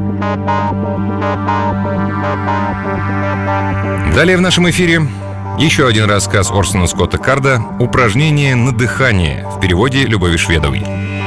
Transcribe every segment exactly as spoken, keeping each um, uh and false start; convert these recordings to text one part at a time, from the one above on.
Далее в нашем эфире еще один рассказ Орсона Скотта Карда «Упражнение на дыхание» в переводе Любови Шведовой.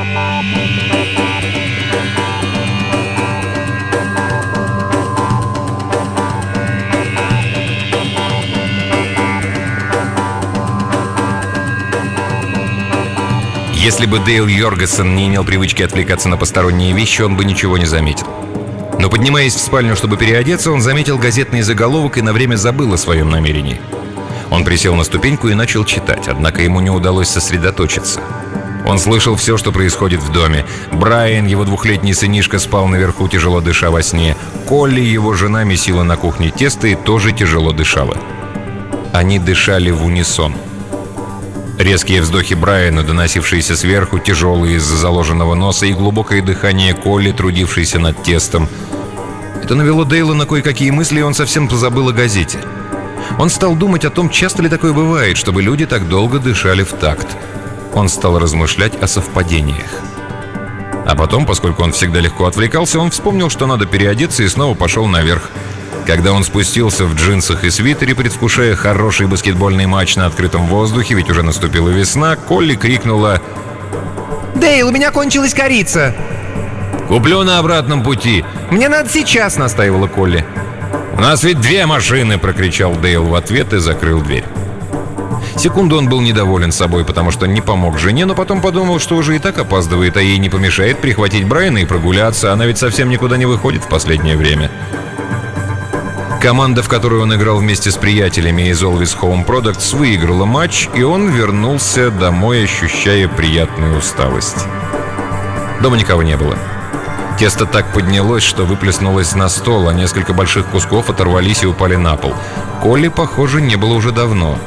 Если бы Дейл Йоргенсен не имел привычки отвлекаться на посторонние вещи, он бы ничего не заметил. Но, поднимаясь в спальню, чтобы переодеться, он заметил газетный заголовок и на время забыл о своем намерении. Он присел на ступеньку и начал читать, однако ему не удалось сосредоточиться. Он слышал все, что происходит в доме. Брайан, его двухлетний сынишка, спал наверху, тяжело дыша во сне. Колли, его жена, месила на кухне тесто и тоже тяжело дышала. Они дышали в унисон. Резкие вздохи Брайана, доносившиеся сверху, тяжелые из-за заложенного носа, и глубокое дыхание Колли, трудившейся над тестом. Это навело Дейла на кое-какие мысли, и он совсем позабыл о газете. Он стал думать о том, часто ли такое бывает, чтобы люди так долго дышали в такт. Он стал размышлять о совпадениях. А потом, поскольку он всегда легко отвлекался, он вспомнил, что надо переодеться, и снова пошел наверх. Когда он спустился в джинсах и свитере, предвкушая хороший баскетбольный матч на открытом воздухе, ведь уже наступила весна, Колли крикнула: «Дейл, у меня кончилась корица!» «Куплю на обратном пути!» «Мне надо сейчас!» — настаивала Колли. «У нас ведь две машины!» — прокричал Дейл в ответ и закрыл дверь. Секунду он был недоволен собой, потому что не помог жене, но потом подумал, что уже и так опаздывает, а ей не помешает прихватить Брайана и прогуляться. Она ведь совсем никуда не выходит в последнее время. Команда, в которую он играл вместе с приятелями из Always Home Products, выиграла матч, и он вернулся домой, ощущая приятную усталость. Дома никого не было. Тесто так поднялось, что выплеснулось на стол, а несколько больших кусков оторвались и упали на пол. Колли, похоже, не было уже давно.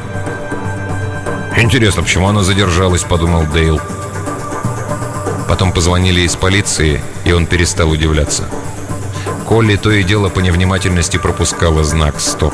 «Интересно, почему она задержалась?» — подумал Дейл. Потом позвонили из полиции, и он перестал удивляться. Колли то и дело по невнимательности пропускала знак «Стоп».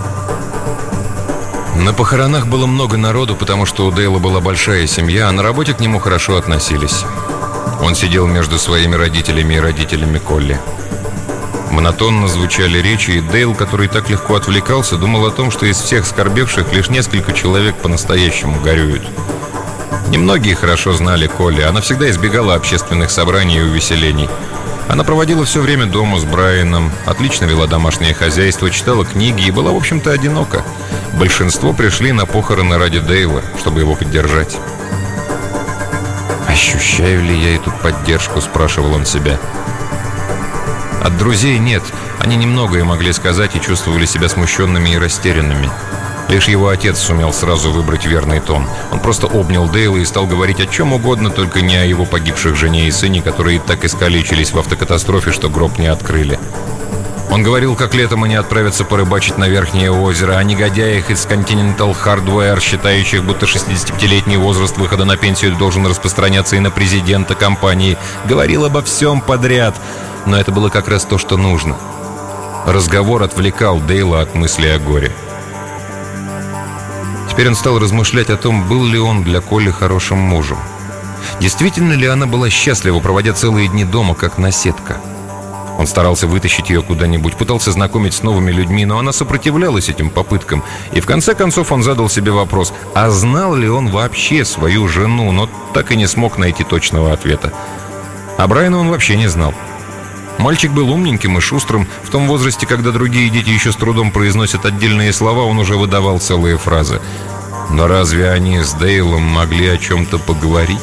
На похоронах было много народу, потому что у Дейла была большая семья, а на работе к нему хорошо относились. Он сидел между своими родителями и родителями Колли. Монотонно звучали речи, и Дейл, который так легко отвлекался, думал о том, что из всех скорбевших лишь несколько человек по-настоящему горюют. Немногие хорошо знали Колли, она всегда избегала общественных собраний и увеселений. Она проводила все время дома с Брайаном, отлично вела домашнее хозяйство, читала книги и была, в общем-то, одинока. Большинство пришли на похороны ради Дейла, чтобы его поддержать. «Ощущаю ли я эту поддержку?» – спрашивал он себя. От друзей нет. Они немногое могли сказать и чувствовали себя смущенными и растерянными. Лишь его отец сумел сразу выбрать верный тон. Он просто обнял Дейла и стал говорить о чем угодно, только не о его погибших жене и сыне, которые так искалечились в автокатастрофе, что гроб не открыли. Он говорил, как летом они отправятся порыбачить на Верхнее озеро, о негодяях из Continental Hardware, считающих, будто шестидесятипятилетний возраст выхода на пенсию должен распространяться и на президента компании. Говорил обо всем подряд, но это было как раз то, что нужно. Разговор отвлекал Дейла от мысли о горе. Теперь он стал размышлять о том, был ли он для Колли хорошим мужем. Действительно ли она была счастлива, проводя целые дни дома, как наседка? Он старался вытащить ее куда-нибудь, пытался знакомить с новыми людьми, но она сопротивлялась этим попыткам. И в конце концов он задал себе вопрос, а знал ли он вообще свою жену, но так и не смог найти точного ответа. А Брайана он вообще не знал. Мальчик был умненьким и шустрым. В том возрасте, когда другие дети еще с трудом произносят отдельные слова, он уже выдавал целые фразы. Но разве они с Дейлом могли о чем-то поговорить?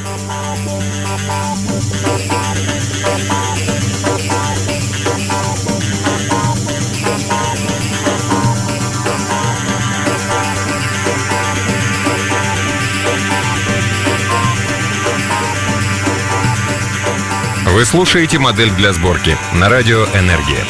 Вы слушаете «Модель для сборки» на радио «Энергия».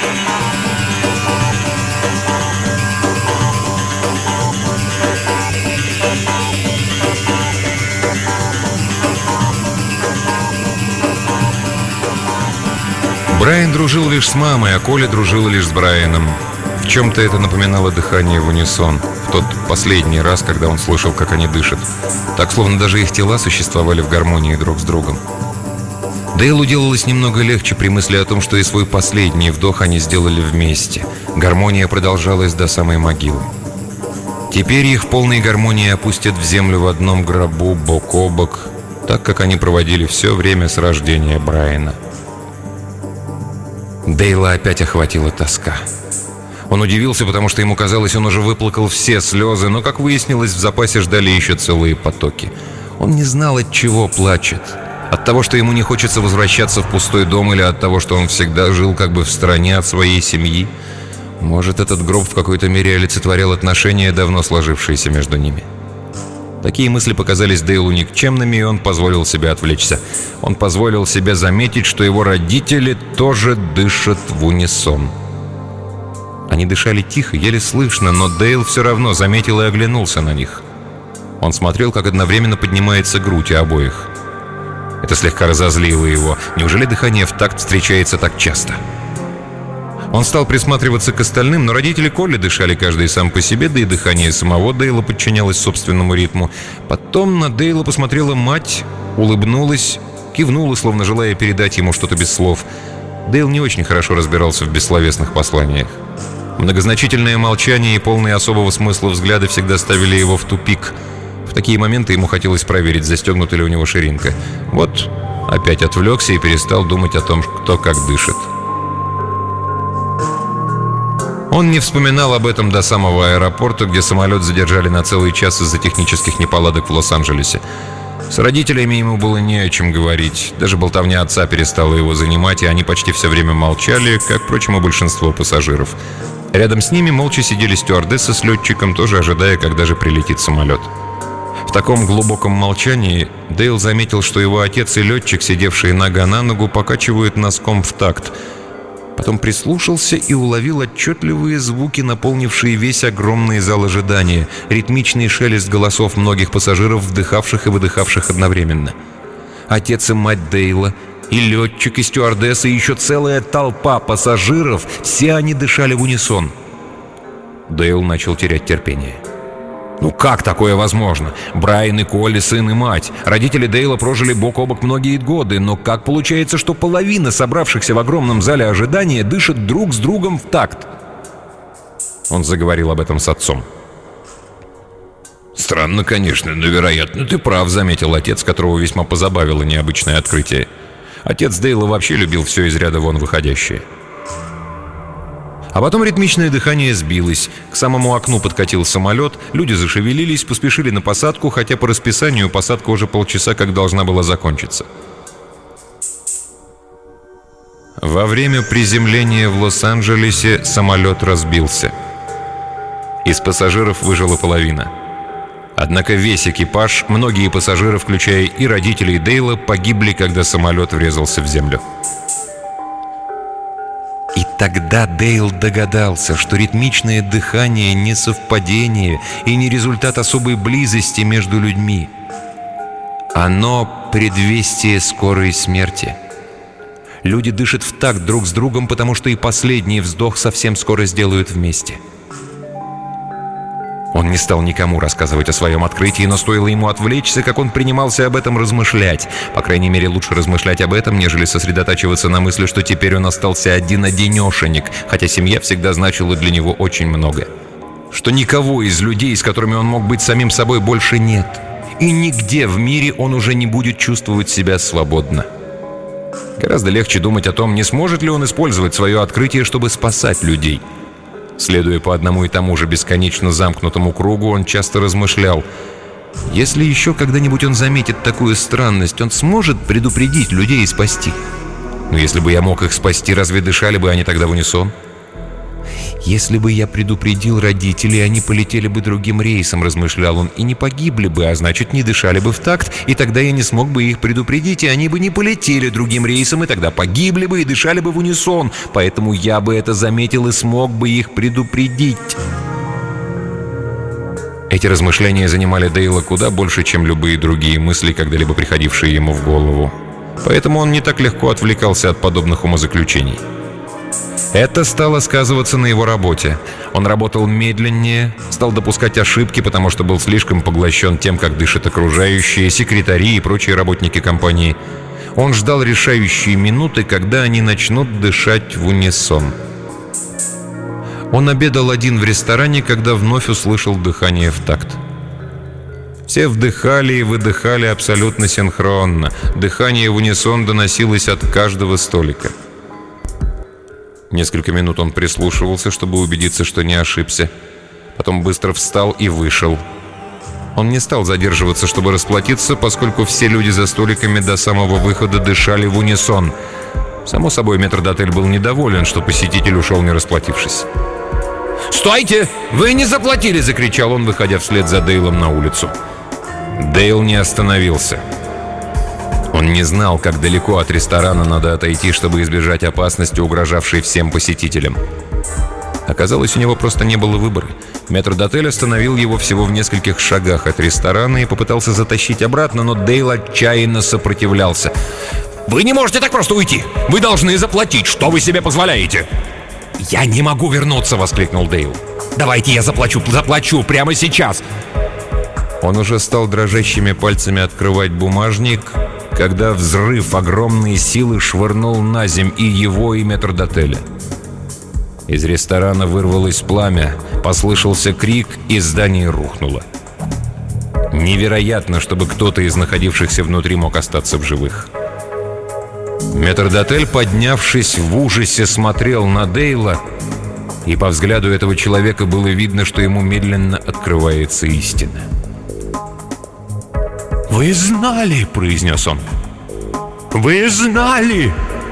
Брайан дружил лишь с мамой, а Коля дружила лишь с Брайаном. В чем-то это напоминало дыхание в унисон. В тот последний раз, когда он слышал, как они дышат. Так, словно даже их тела существовали в гармонии друг с другом. Дейлу делалось немного легче при мысли о том, что и свой последний вдох они сделали вместе. Гармония продолжалась до самой могилы. Теперь их в полной гармонии опустят в землю в одном гробу, бок о бок, так как они проводили все время с рождения Брайана. Дейла опять охватила тоска. Он удивился, потому что ему казалось, он уже выплакал все слезы, но, как выяснилось, в запасе ждали еще целые потоки. Он не знал, от чего плачет. От того, что ему не хочется возвращаться в пустой дом, или от того, что он всегда жил как бы в стороне от своей семьи. Может, этот гроб в какой-то мере олицетворял отношения, давно сложившиеся между ними. Такие мысли показались Дейлу никчемными, и он позволил себе отвлечься. Он позволил себе заметить, что его родители тоже дышат в унисон. Они дышали тихо, еле слышно, но Дейл все равно заметил и оглянулся на них. Он смотрел, как одновременно поднимается грудь у обоих. Это слегка разозлило его. Неужели дыхание в такт встречается так часто? Он стал присматриваться к остальным, но родители Колли дышали каждый сам по себе, да и дыхание самого Дейла подчинялось собственному ритму. Потом на Дейла посмотрела мать, улыбнулась, кивнула, словно желая передать ему что-то без слов. Дейл не очень хорошо разбирался в бессловесных посланиях. Многозначительное молчание и полные особого смысла взгляды всегда ставили его в тупик. В такие моменты ему хотелось проверить, застегнута ли у него ширинка. Вот опять отвлекся и перестал думать о том, кто как дышит. Он не вспоминал об этом до самого аэропорта, где самолет задержали на целый час из-за технических неполадок в Лос-Анджелесе. С родителями ему было не о чем говорить. Даже болтовня отца перестала его занимать, и они почти все время молчали, как, впрочем, и большинство пассажиров. Рядом с ними молча сидели стюардесса с летчиком, тоже ожидая, когда же прилетит самолет. В таком глубоком молчании Дейл заметил, что его отец и летчик, сидевшие нога на ногу, покачивают носком в такт. Потом прислушался и уловил отчетливые звуки, наполнившие весь огромный зал ожидания, ритмичный шелест голосов многих пассажиров, вдыхавших и выдыхавших одновременно. Отец и мать Дейла, и летчик, и стюардесса, и еще целая толпа пассажиров, все они дышали в унисон. Дейл начал терять терпение. Ну как такое возможно? Брайан и Колли, сын и мать. Родители Дейла прожили бок о бок многие годы, но как получается, что половина собравшихся в огромном зале ожидания дышит друг с другом в такт? Он заговорил об этом с отцом. «Странно, конечно, но, вероятно, ты прав», — заметил отец, которого весьма позабавило необычное открытие. Отец Дейла вообще любил все из ряда вон выходящее. А потом ритмичное дыхание сбилось. К самому окну подкатил самолет, люди зашевелились, поспешили на посадку, хотя по расписанию посадка уже полчаса как должна была закончиться. Во время приземления в Лос-Анджелесе самолет разбился. Из пассажиров выжила половина. Однако весь экипаж, многие пассажиры, включая и родителей Дейла, погибли, когда самолет врезался в землю. И тогда Дейл догадался, что ритмичное дыхание не совпадение и не результат особой близости между людьми. Оно предвестие скорой смерти. Люди дышат в такт друг с другом, потому что и последний вздох совсем скоро сделают вместе. Он не стал никому рассказывать о своем открытии, но стоило ему отвлечься, как он принимался об этом размышлять. По крайней мере, лучше размышлять об этом, нежели сосредотачиваться на мысли, что теперь он остался один-одинешенек, хотя семья всегда значила для него очень много. Что никого из людей, с которыми он мог быть самим собой, больше нет. И нигде в мире он уже не будет чувствовать себя свободно. Гораздо легче думать о том, не сможет ли он использовать свое открытие, чтобы спасать людей. Следуя по одному и тому же бесконечно замкнутому кругу, он часто размышлял: если еще когда-нибудь он заметит такую странность, он сможет предупредить людей и спасти. Но если бы я мог их спасти, разве дышали бы они тогда в унисон? Если бы я предупредил родителей, они полетели бы другим рейсом, размышлял он, и не погибли бы, а значит, не дышали бы в такт, и тогда я не смог бы их предупредить, и они бы не полетели другим рейсом, и тогда погибли бы и дышали бы в унисон, поэтому я бы это заметил и смог бы их предупредить. Эти размышления занимали Дейла куда больше, чем любые другие мысли, когда-либо приходившие ему в голову. Поэтому он не так легко отвлекался от подобных умозаключений. Это стало сказываться на его работе. Он работал медленнее, стал допускать ошибки, потому что был слишком поглощен тем, как дышат окружающие, секретари и прочие работники компании. Он ждал решающие минуты, когда они начнут дышать в унисон. Он обедал один в ресторане, когда вновь услышал дыхание в такт. Все вдыхали и выдыхали абсолютно синхронно. Дыхание в унисон доносилось от каждого столика. Несколько минут он прислушивался, чтобы убедиться, что не ошибся. Потом быстро встал и вышел. Он не стал задерживаться, чтобы расплатиться, поскольку все люди за столиками до самого выхода дышали в унисон. Само собой, метрдотель был недоволен, что посетитель ушел, не расплатившись. «Стойте! Вы не заплатили!» — закричал он, выходя вслед за Дейлом на улицу. Дейл не остановился. Он не знал, как далеко от ресторана надо отойти, чтобы избежать опасности, угрожавшей всем посетителям. Оказалось, у него просто не было выбора. Метрдотель остановил его всего в нескольких шагах от ресторана и попытался затащить обратно, но Дейл отчаянно сопротивлялся. «Вы не можете так просто уйти! Вы должны заплатить! Что вы себе позволяете?» «Я не могу вернуться!» — воскликнул Дейл. «Давайте я заплачу! Заплачу! Прямо сейчас!» Он уже стал дрожащими пальцами открывать бумажник, когда взрыв огромной силы швырнул на земь и его, и метрдотеля. Из ресторана вырвалось пламя, послышался крик, и здание рухнуло. Невероятно, чтобы кто-то из находившихся внутри мог остаться в живых. Метрдотель, поднявшись в ужасе, смотрел на Дейла, и по взгляду этого человека было видно, что ему медленно открывается истина. «Вы знали!» — произнес он. «Вы знали!»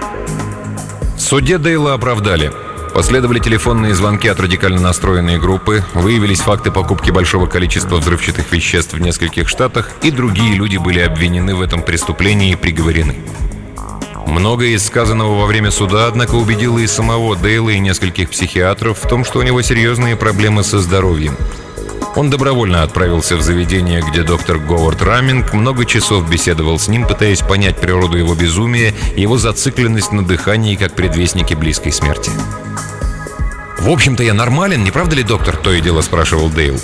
В суде Дейла оправдали. Последовали телефонные звонки от радикально настроенной группы, выявились факты покупки большого количества взрывчатых веществ в нескольких штатах, и другие люди были обвинены в этом преступлении и приговорены. Многое из сказанного во время суда, однако, убедило и самого Дейла, и нескольких психиатров в том, что у него серьезные проблемы со здоровьем. Он добровольно отправился в заведение, где доктор Говард Раминг много часов беседовал с ним, пытаясь понять природу его безумия и его зацикленность на дыхании как предвестники близкой смерти. «В общем-то, я нормален, не правда ли, доктор?» — то и дело спрашивал Дейл.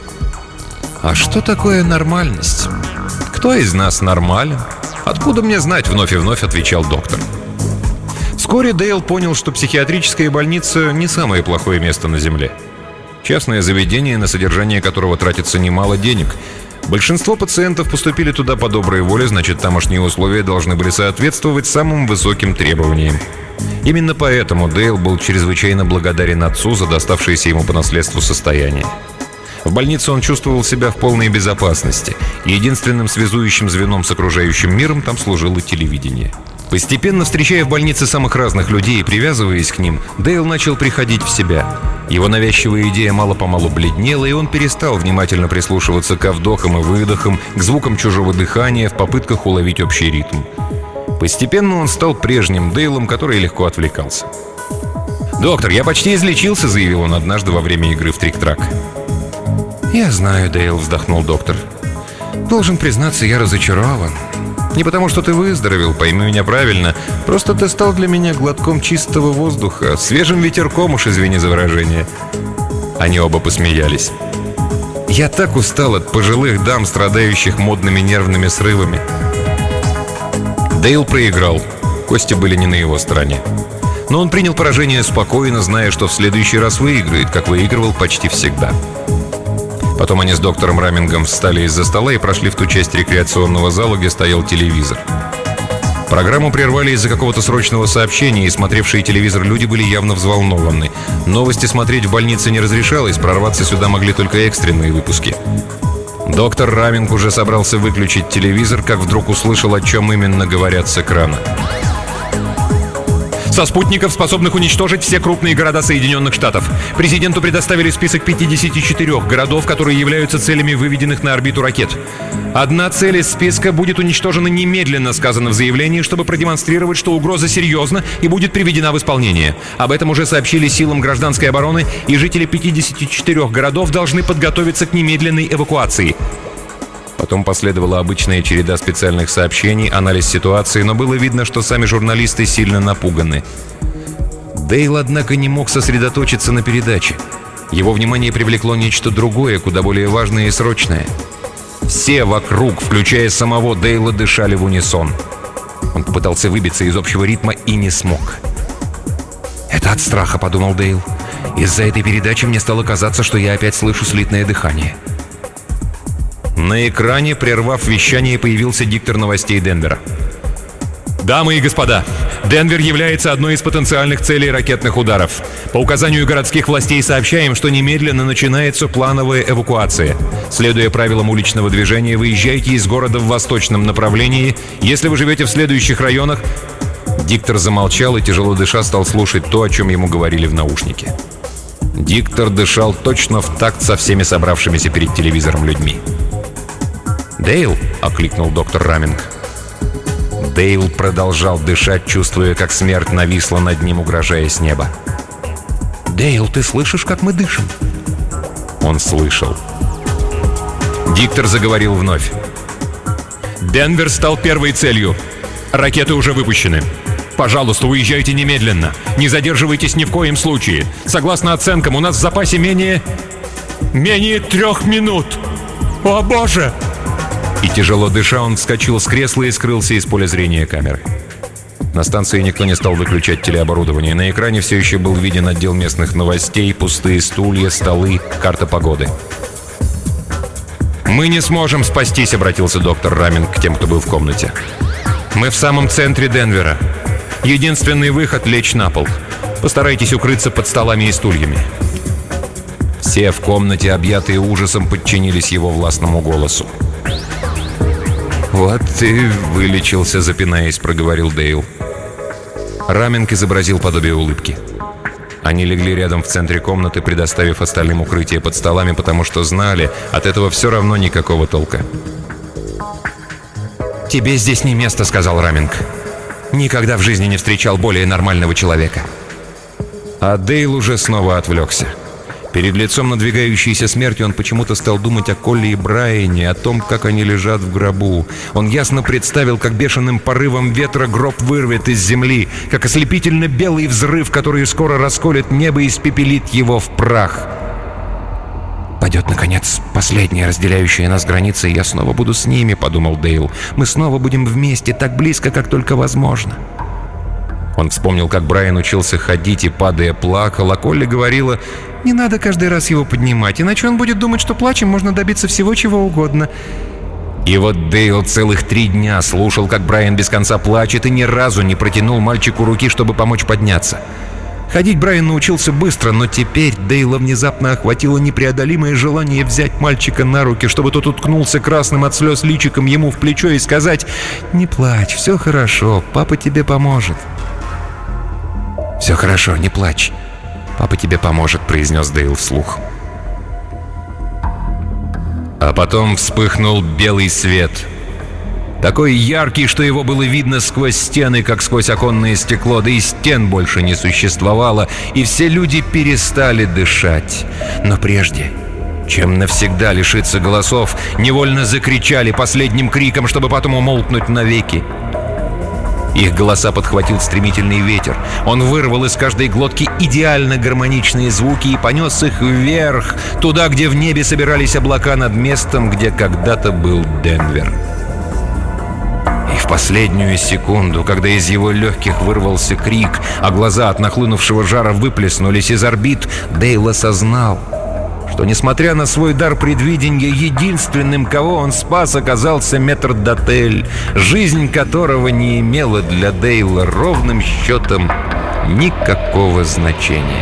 «А что такое нормальность? Кто из нас нормален? Откуда мне знать?» — вновь и вновь отвечал доктор. Вскоре Дейл понял, что психиатрическая больница не самое плохое место на Земле. Частное заведение, на содержание которого тратится немало денег. Большинство пациентов поступили туда по доброй воле, значит, тамошние условия должны были соответствовать самым высоким требованиям. Именно поэтому Дейл был чрезвычайно благодарен отцу за доставшееся ему по наследству состояние. В больнице он чувствовал себя в полной безопасности. Единственным связующим звеном с окружающим миром там служило телевидение. Постепенно встречая в больнице самых разных людей и привязываясь к ним, Дейл начал приходить в себя. Его навязчивая идея мало-помалу бледнела, и он перестал внимательно прислушиваться ко вдохам и выдохам, к звукам чужого дыхания в попытках уловить общий ритм. Постепенно он стал прежним Дейлом, который легко отвлекался. «Доктор, я почти излечился», — заявил он однажды во время игры в трик-трак. «Я знаю, Дейл», — вздохнул доктор. «Должен признаться, я разочарован. Не потому, что ты выздоровел, пойми меня правильно. Просто ты стал для меня глотком чистого воздуха, свежим ветерком, уж извини за выражение». Они оба посмеялись. «Я так устал от пожилых дам, страдающих модными нервными срывами». Дейл проиграл. Кости были не на его стороне. Но он принял поражение спокойно, зная, что в следующий раз выиграет, как выигрывал почти всегда. Потом они с доктором Рамингом встали из-за стола и прошли в ту часть рекреационного зала, где стоял телевизор. Программу прервали из-за какого-то срочного сообщения, и смотревшие телевизор люди были явно взволнованы. Новости смотреть в больнице не разрешалось, прорваться сюда могли только экстренные выпуски. Доктор Раминг уже собрался выключить телевизор, как вдруг услышал, о чем именно говорят с экрана. «Со спутников, способных уничтожить все крупные города Соединенных Штатов. Президенту предоставили список пятидесяти четырёх городов, которые являются целями выведенных на орбиту ракет. Одна цель из списка будет уничтожена немедленно», сказано в заявлении, чтобы продемонстрировать, что угроза серьезна и будет приведена в исполнение. Об этом уже сообщили силам гражданской обороны, и жители пятидесяти четырёх городов должны подготовиться к немедленной эвакуации. Потом последовала обычная череда специальных сообщений, анализ ситуации, но было видно, что сами журналисты сильно напуганы. Дейл, однако, не мог сосредоточиться на передаче. Его внимание привлекло нечто другое, куда более важное и срочное. Все вокруг, включая самого Дейла, дышали в унисон. Он попытался выбиться из общего ритма и не смог. «Это от страха», — подумал Дейл. «Из-за этой передачи мне стало казаться, что я опять слышу слитное дыхание». На экране, прервав вещание, появился диктор новостей Денвера. «Дамы и господа, Денвер является одной из потенциальных целей ракетных ударов. По указанию городских властей сообщаем, что немедленно начинается плановая эвакуация. Следуя правилам уличного движения, выезжайте из города в восточном направлении. Если вы живете в следующих районах...» Диктор замолчал и, тяжело дыша, стал слушать то, о чем ему говорили в наушнике. Диктор дышал точно в такт со всеми собравшимися перед телевизором людьми. «Дейл!» — окликнул доктор Раминг. Дейл продолжал дышать, чувствуя, как смерть нависла над ним, угрожая с неба. «Дейл, ты слышишь, как мы дышим?» Он слышал. Диктор заговорил вновь. «Денвер стал первой целью. Ракеты уже выпущены. Пожалуйста, уезжайте немедленно. Не задерживайтесь ни в коем случае. Согласно оценкам, у нас в запасе менее... менее трех минут. О, Боже!» И тяжело дыша, он вскочил с кресла и скрылся из поля зрения камеры. На станции никто не стал выключать телеоборудование. На экране все еще был виден отдел местных новостей, пустые стулья, столы, карта погоды. «Мы не сможем спастись», — обратился доктор Раминг к тем, кто был в комнате. «Мы в самом центре Денвера. Единственный выход — лечь на пол. Постарайтесь укрыться под столами и стульями». Все в комнате, объятые ужасом, подчинились его властному голосу. «Вот ты вылечился, запинаясь», — проговорил Дейл. Раминг изобразил подобие улыбки. Они легли рядом в центре комнаты, предоставив остальным укрытие под столами, потому что знали, от этого все равно никакого толка. «Тебе здесь не место», — сказал Раминг. «Никогда в жизни не встречал более нормального человека». А Дейл уже снова отвлекся. Перед лицом надвигающейся смерти он почему-то стал думать о Колли и Брайане, о том, как они лежат в гробу. Он ясно представил, как бешеным порывом ветра гроб вырвет из земли, как ослепительно белый взрыв, который скоро расколет небо и испепелит его в прах. «Пойдет, наконец, последняя разделяющая нас граница, и я снова буду с ними», — подумал Дейл. «Мы снова будем вместе, так близко, как только возможно». Он вспомнил, как Брайан учился ходить и, падая, плакал, а Колли говорила: «Не надо каждый раз его поднимать, иначе он будет думать, что плачем можно добиться всего, чего угодно». И вот Дейл целых три дня слушал, как Брайан без конца плачет, и ни разу не протянул мальчику руки, чтобы помочь подняться. Ходить Брайан научился быстро, но теперь Дейла внезапно охватило непреодолимое желание взять мальчика на руки, чтобы тот уткнулся красным от слез личиком ему в плечо и сказать: «Не плачь, все хорошо, папа тебе поможет». «Все хорошо, не плачь. Папа тебе поможет», — произнес Дейл вслух. А потом вспыхнул белый свет. Такой яркий, что его было видно сквозь стены, как сквозь оконное стекло, да и стен больше не существовало, и все люди перестали дышать. Но прежде, чем навсегда лишиться голосов, невольно закричали последним криком, чтобы потом умолкнуть навеки. Их голоса подхватил стремительный ветер. Он вырвал из каждой глотки идеально гармоничные звуки и понес их вверх, туда, где в небе собирались облака над местом, где когда-то был Денвер. И в последнюю секунду, когда из его легких вырвался крик, а глаза от нахлынувшего жара выплеснулись из орбит, Дейл осознал, что, несмотря на свой дар предвидения, единственным, кого он спас, оказался метрдотель, жизнь которого не имела для Дейла ровным счетом никакого значения.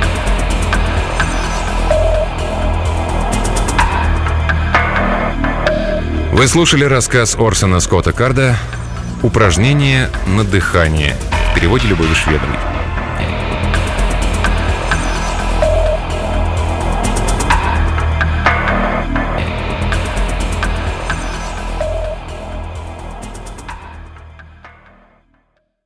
Вы слушали рассказ Орсона Скотта Карда «Упражнение на дыхание» в переводе Любови Шведовой.